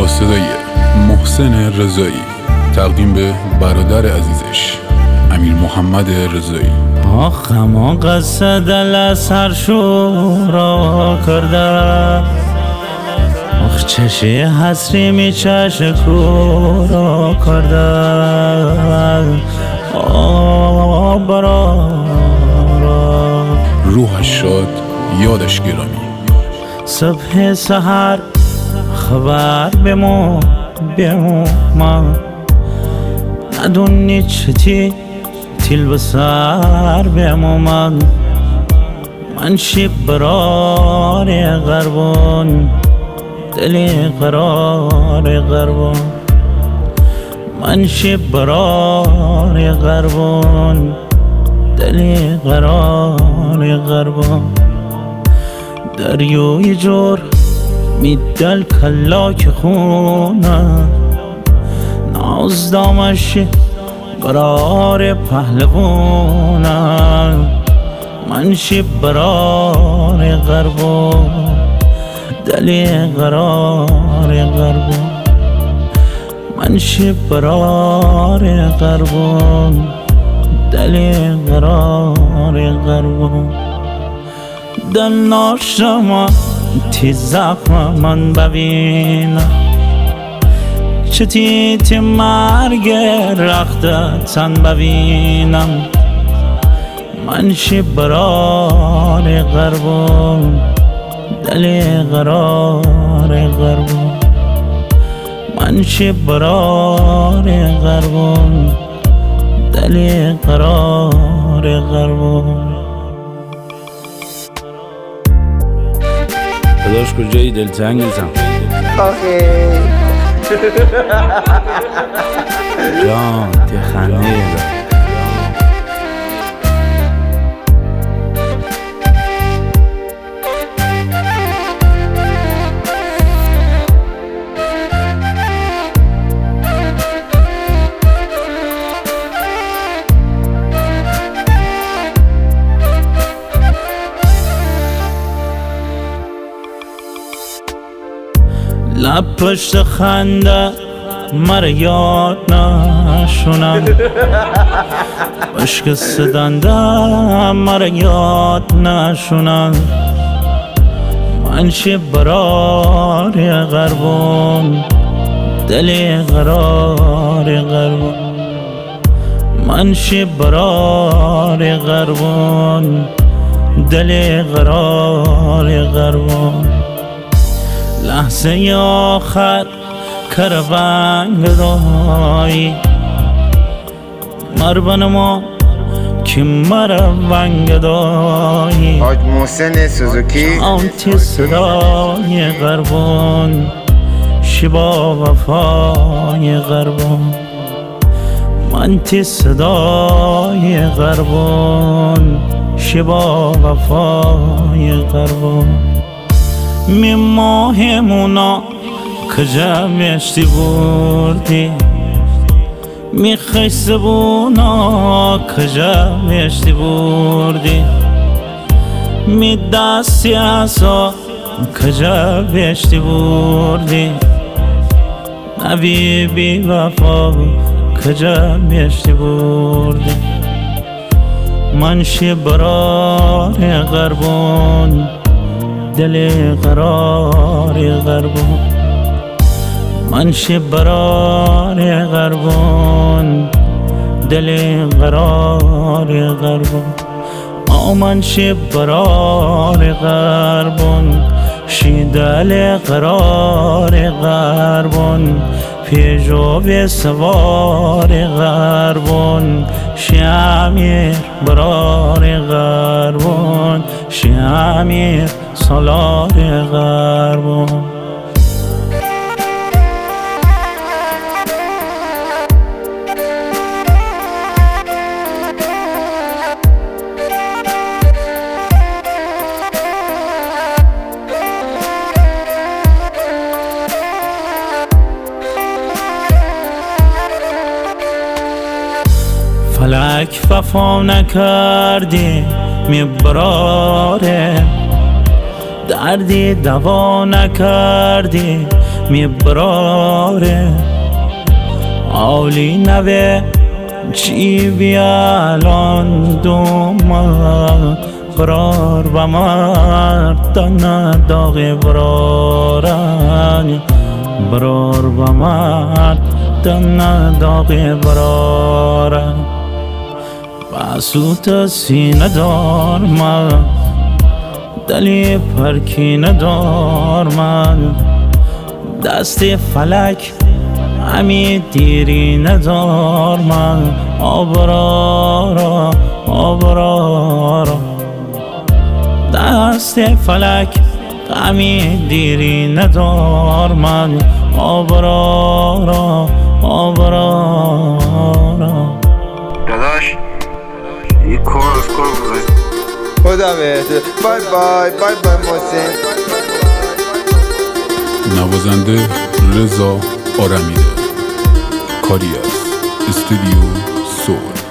با صدای محسن رضایی، تقدیم به برادر عزیزش امیر محمد رضایی. آخم قصه دل سرشورا کرده، آخ چشی حسری می چش کورا کرده. برا روحش شاد، یادش گرامی. صبح سحر خبر بمو من ندونی چتی تیل بسر بمو من شب برار غربون دلی قرار غربون، من شب برار غربون دلی قرار غربون. دریوی جور میدل کلاک خونه، ناز دامش برار پهلوونه، من شب برار غربون دلی قرار غربون، من شب برار غربون دلی قرار غربون. در ناشما تی زخم من ببینم، چتی تی مرگ رخت تن ببینم، من شب برار غربون دلی قرار غربون، من شب برار غربون دلی قرار غربون. داداش کجایی؟ دلتنگیزم. آخه جان تی خنده لب پشت خنده مرا یاد نشونن، عشق سدنده مرا یاد نشونن، من شب برار غربون دلی قرار غربون، من شب برار غربون دلی قرار غربون. لحظه آخر کربنگ دایی مربن ما که مربنگ دایی، حاج محسن سوزوکی آنتی صدای غربون شبا وفای غربون، من تی صدای غربون شبا وفای غربون. می ماهمونا کجا میشتی بردی، می خیسبونا کجا میشتی بردی، می دستی اصا کجا بیشتی بردی، نبی بی وفا کجا میشتی بردی، من شب برار غربون دل قرار غربون، من شب برار غربون دل قرار غربون، من شب برار غربون شی دل قرار غربون، پیجو به سوار غربون شی امیر برار غربون، شی امیر سالار غربون. فلک وفا نکردی میبراره، دردی دوا نکردی میبراره آولی نوه چی بیالان دوما برار و مردان داغ برارن برار و مردان داغ برارن بسوت سینه دار من دلی پرکی ندار من دست فلک همی دیری ندار من آبرارا آبرارا دست فلک همی دیری ندار من آبرارا آبرارا داداش این کار گذاشت خدا بهتر. بای بای بای بای محسن. نوازنده رضا آرمیده، کاری از استودیو سول.